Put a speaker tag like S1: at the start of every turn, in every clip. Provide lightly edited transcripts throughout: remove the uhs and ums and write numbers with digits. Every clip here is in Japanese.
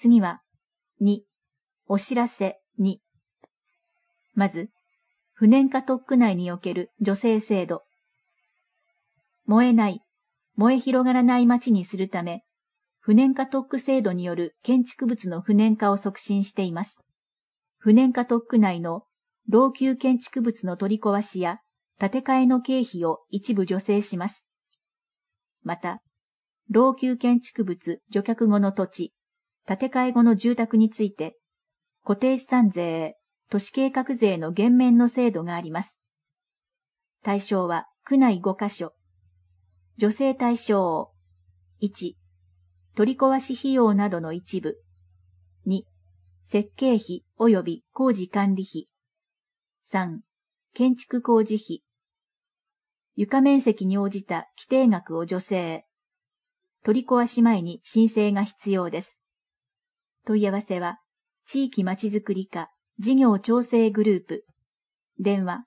S1: 次は、2、お知らせ2。まず、不燃化特区内における助成制度。燃えない、燃え広がらない街にするため、不燃化特区制度による建築物の不燃化を促進しています。不燃化特区内の老朽建築物の取り壊しや建て替えの経費を一部助成します。また、老朽建築物除却後の土地、建て替え後の住宅について、固定資産税、都市計画税の減免の制度があります。対象は区内5カ所。助成対象。1、取り壊し費用などの一部。2、設計費及び工事管理費。3、建築工事費。床面積に応じた規定額を助成。取り壊し前に申請が必要です。問い合わせは、地域まちづくり課事業調整グループ。電話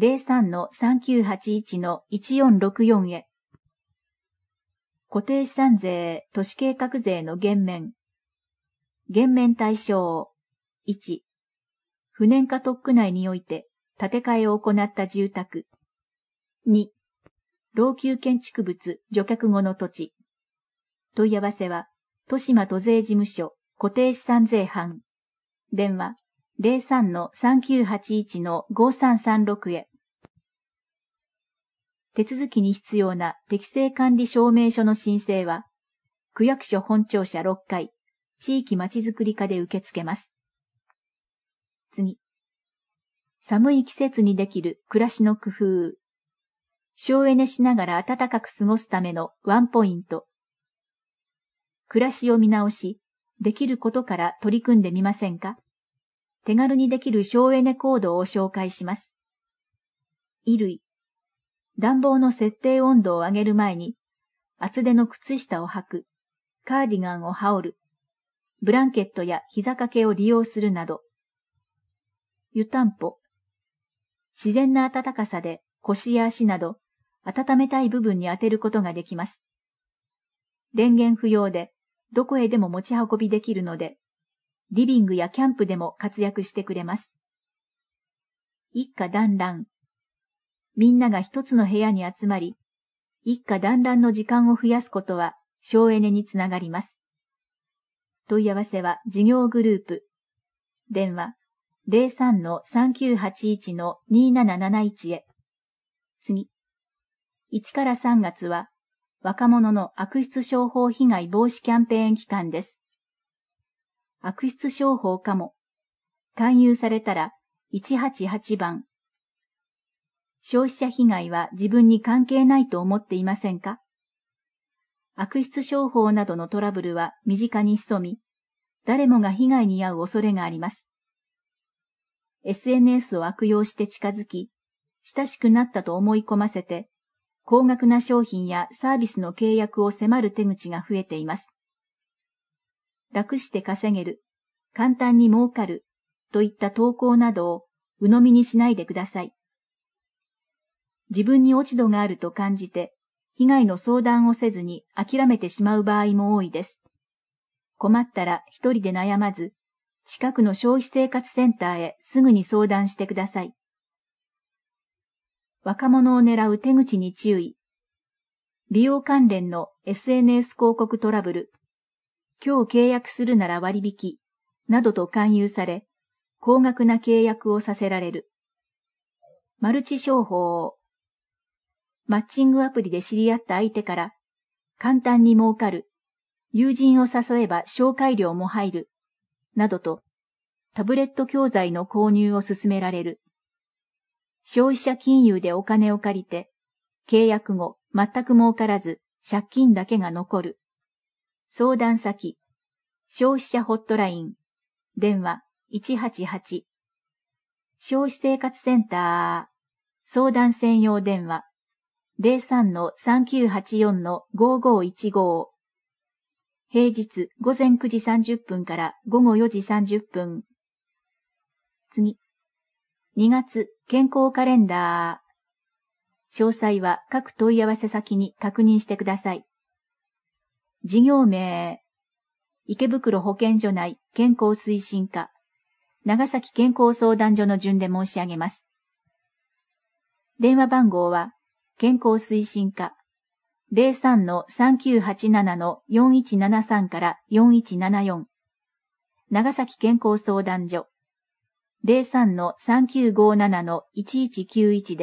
S1: 03-3981-1464 へ。固定資産税、都市計画税の減免。減免対象。1、不燃化特区内において建て替えを行った住宅。2、老朽建築物除却後の土地。問い合わせは、豊島都税事務所固定資産税班。電話 03-3981-5336 へ。手続きに必要な適正管理証明書の申請は、区役所本庁舎6階、地域まちづくり課で受け付けます。次。寒い季節にできる暮らしの工夫。省エネしながら暖かく過ごすためのワンポイント。暮らしを見直し、できることから取り組んでみませんか？手軽にできる省エネ行動を紹介します。衣類。暖房の設定温度を上げる前に、厚手の靴下を履く、カーディガンを羽織る、ブランケットや膝掛けを利用するなど。湯たんぽ。自然な暖かさで腰や足など、温めたい部分に当てることができます。電源不要で、どこへでも持ち運びできるので、リビングやキャンプでも活躍してくれます。一家団らん。みんなが一つの部屋に集まり、一家団らんの時間を増やすことは省エネにつながります。問い合わせは事業グループ。電話 03-3981-2771 へ。次。1から3月は若者の悪質商法被害防止キャンペーン期間です。悪質商法かも。勧誘されたら188番。消費者被害は自分に関係ないと思っていませんか？悪質商法などのトラブルは身近に潜み、誰もが被害に遭う恐れがあります。SNS を悪用して近づき、親しくなったと思い込ませて、高額な商品やサービスの契約を迫る手口が増えています。楽して稼げる、簡単に儲かるといった投稿などを鵜呑みにしないでください。自分に落ち度があると感じて、被害の相談をせずに諦めてしまう場合も多いです。困ったら一人で悩まず、近くの消費生活センターへすぐに相談してください。若者を狙う手口に注意。美容関連の SNS 広告トラブル。今日契約するなら割引、などと勧誘され、高額な契約をさせられる。マルチ商法。マッチングアプリで知り合った相手から、簡単に儲かる、友人を誘えば紹介料も入る、などと、タブレット教材の購入を勧められる。消費者金融でお金を借りて、契約後全く儲からず借金だけが残る。相談先、消費者ホットライン、電話188。消費生活センター、相談専用電話03-3984-5515。平日午前9時30分から午後4時30分。次。2月健康カレンダー。詳細は各問い合わせ先に確認してください。事業名。 池袋保健所内健康推進課、長崎健康相談所の順で申し上げます。電話番号は、健康推進課、03-3987-4173から4174、長崎健康相談所、03-3957-1191です。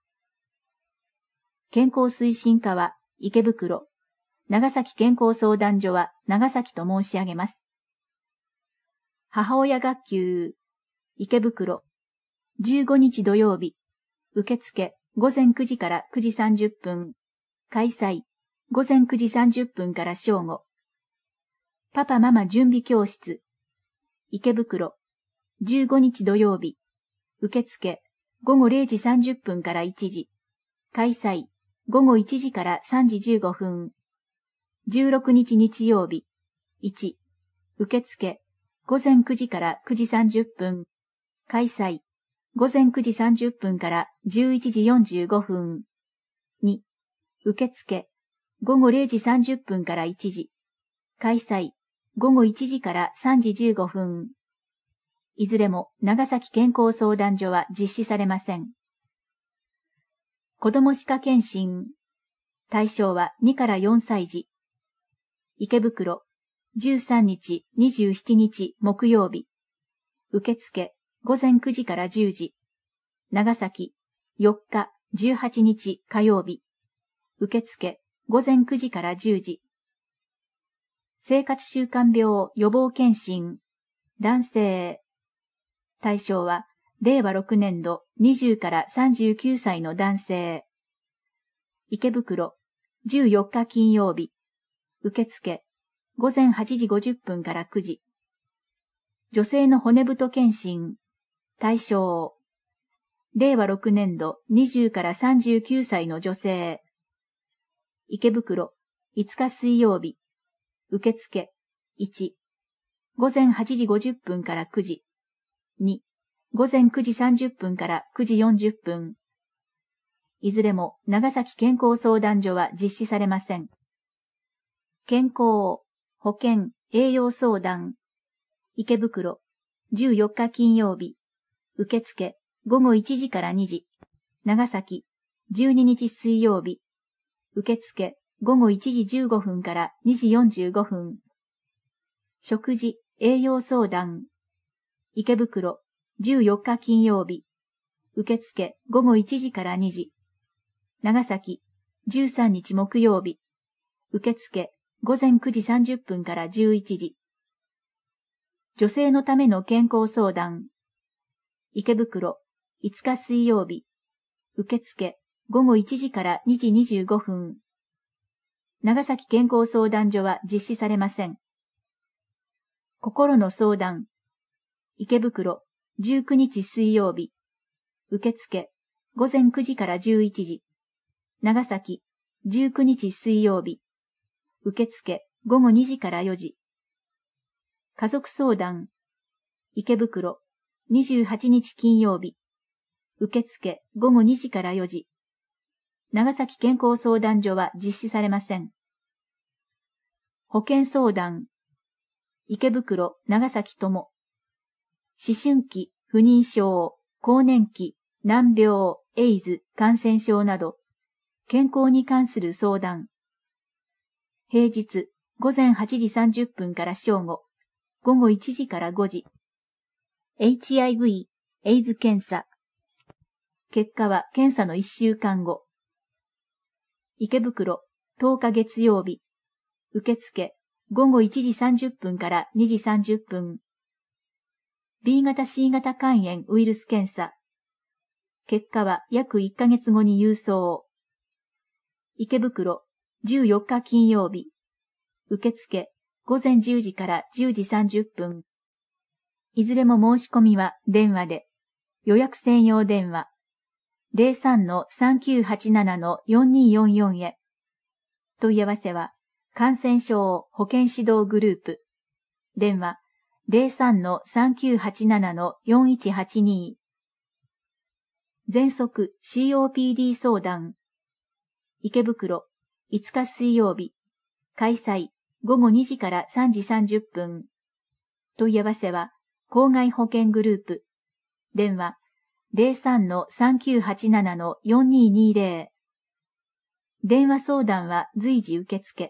S1: 健康推進課は池袋、長崎健康相談所は長崎と申し上げます。母親学級、池袋、15日土曜日、受付、午前9時から9時30分、開催、午前9時30分から正午。パパママ準備教室、池袋、15日土曜日、受付、午後0時30分から1時、開催、午後1時から3時15分。16日日曜日、1、受付、午前9時から9時30分、開催、午前9時30分から11時45分。2、受付、午後0時30分から1時、開催、午後1時から3時15分。いずれも長崎健康相談所は実施されません。子ども歯科検診。対象は2から4歳児。池袋、13日、27日木曜日。受付、午前9時から10時。長崎、4日、18日火曜日。受付、午前9時から10時。生活習慣病予防検診。男性。対象は、令和6年度20から39歳の男性。池袋、14日金曜日。受付、午前8時50分から9時。女性の骨太検診。対象。令和6年度20から39歳の女性。池袋、5日水曜日。受付、1、午前8時50分から9時。2、午前9時30分から9時40分。いずれも長崎健康相談所は実施されません。健康、保健、栄養相談。池袋、14日金曜日。受付、午後1時から2時。長崎、12日水曜日。受付、午後1時15分から2時45分。食事、栄養相談。池袋、14日金曜日。受付、午後1時から2時。長崎、13日木曜日。受付、午前9時30分から11時。女性のための健康相談。池袋、5日水曜日。受付、午後1時から2時25分。長崎健康相談所は実施されません。心の相談。池袋、19日水曜日。受付、午前9時から11時。長崎、19日水曜日。受付、午後2時から4時。家族相談。池袋、28日金曜日。受付、午後2時から4時。長崎健康相談所は実施されません。保健相談。池袋、長崎とも。思春期、不妊症、更年期、難病、エイズ、感染症など、健康に関する相談。平日、午前8時30分から正午、午後1時から5時。HIV、エイズ検査。結果は検査の1週間後。池袋、10日月曜日。受付、午後1時30分から2時30分。B 型 C 型肝炎ウイルス検査。結果は約1ヶ月後に郵送。池袋、14日金曜日。受付、午前10時から10時30分。いずれも申し込みは電話で。予約専用電話。03-3987-4244へ。問い合わせは、感染症保健指導グループ。電話、03-3987-4182。喘息 COPD 相談。池袋、5日水曜日。開催、 午後2時から3時30分。問い合わせは、公害保険グループ。電話、03-3987-4220。電話相談は随時受付。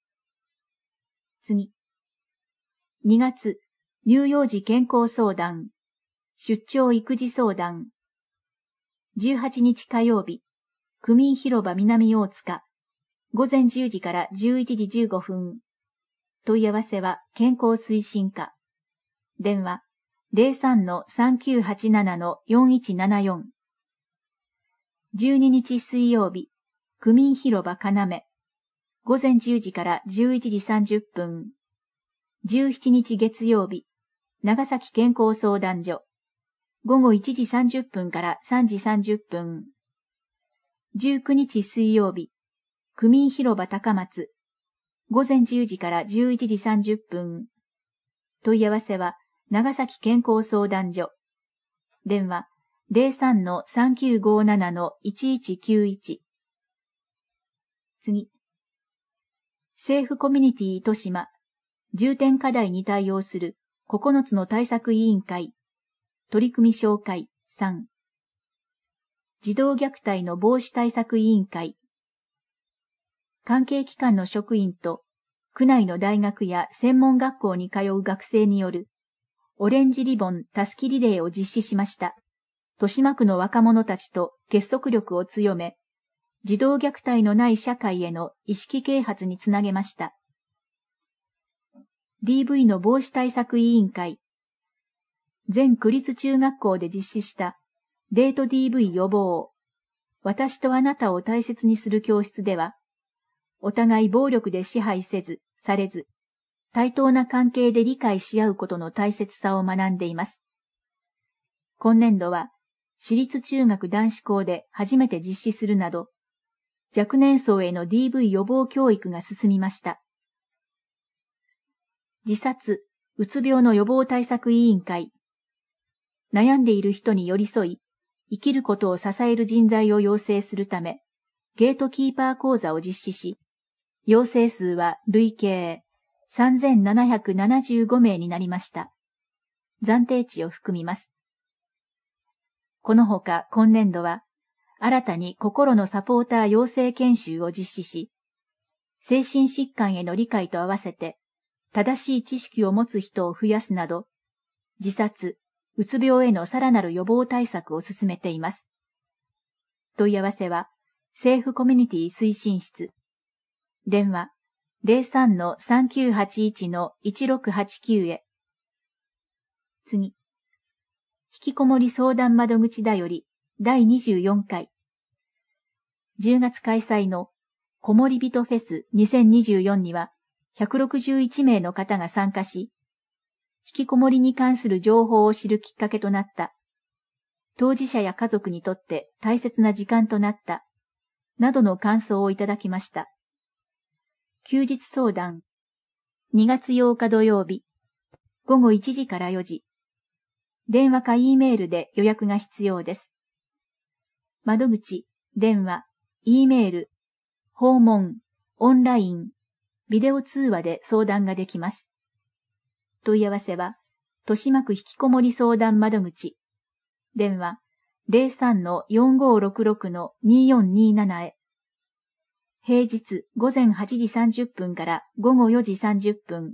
S1: 次。2月、乳幼児健康相談。出張育児相談。18日火曜日、区民広場南大塚。午前10時から11時15分。問い合わせは健康推進課。電話、03-3987-4174。12日水曜日、区民広場要。午前10時から11時30分。17日月曜日、長崎健康相談所。午後1時30分から3時30分。19日水曜日、区民広場高松。午前10時から11時30分。問い合わせは、長崎健康相談所。電話、03-3957-1191。次。政府コミュニティ豊島。重点課題に対応する9つの対策委員会。取組紹介3。児童虐待の防止対策委員会。関係機関の職員と、区内の大学や専門学校に通う学生による、オレンジリボンたすきリレーを実施しました。豊島区の若者たちと結束力を強め、児童虐待のない社会への意識啓発につなげました。DV の防止対策委員会。全区立中学校で実施したデート DV 予防。私とあなたを大切にする教室では、お互い暴力で支配せず、されず、対等な関係で理解し合うことの大切さを学んでいます。今年度は、私立中学男子校で初めて実施するなど、若年層への DV 予防教育が進みました。自殺、うつ病の予防対策委員会。悩んでいる人に寄り添い、生きることを支える人材を養成するため、ゲートキーパー講座を実施し、養成数は累計3775名になりました。暫定値を含みます。このほか今年度は、新たに心のサポーター養成研修を実施し、精神疾患への理解と合わせて、正しい知識を持つ人を増やすなど、自殺、うつ病へのさらなる予防対策を進めています。問い合わせは、政府コミュニティ推進室。電話、03-3981-1689 へ。次。引きこもり相談窓口だより第24回。10月開催のこもりびとフェス2024には161名の方が参加し、引きこもりに関する情報を知るきっかけとなった。当事者や家族にとって大切な時間となった。などの感想をいただきました。休日相談。2月8日土曜日。午後1時から4時。電話か E メールで予約が必要です。窓口、電話、E メール、訪問、オンライン、ビデオ通話で相談ができます。問い合わせは、豊島区引きこもり相談窓口。電話、03-4566-2427 へ。平日午前8時30分から午後4時30分。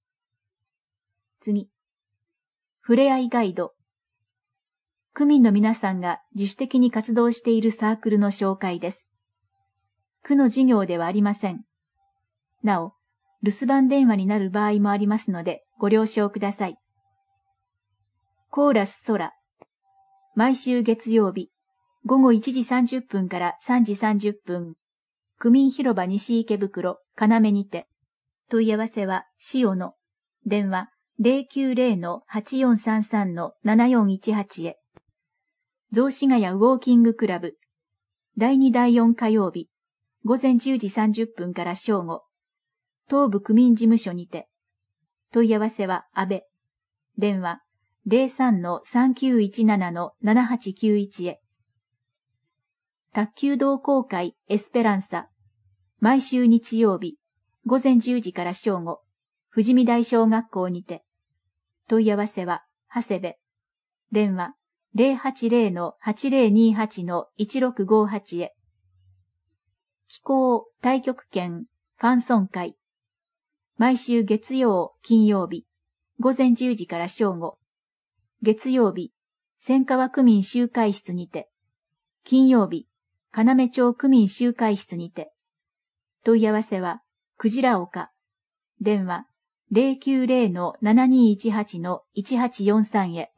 S1: 次。ふれあいガイド。区民の皆さんが自主的に活動しているサークルの紹介です。区の事業ではありません。なお、留守番電話になる場合もありますのでご了承ください。コーラス空。毎週月曜日、午後1時30分から3時30分。区民広場西池袋、要にて。問い合わせは、塩の。電話、090-8433-7418 へ。雑司ヶ谷ウォーキングクラブ。第2第4火曜日、午前10時30分から正午。東部区民事務所にて。問い合わせは、安倍。電話、03-3917-7891 へ。卓球同好会エスペランサ。毎週日曜日、 午前10時から正午、富士見台小学校にて。問い合わせは、長谷部。電話、080-8028-1658へ。気候太極拳ファンソン会。毎週月曜、金曜日、午前10時から正午。月曜日、千川区民集会室にて。金曜日、要町区民集会室にて。問い合わせは、くじら岡。電話、090-7218-1843へ。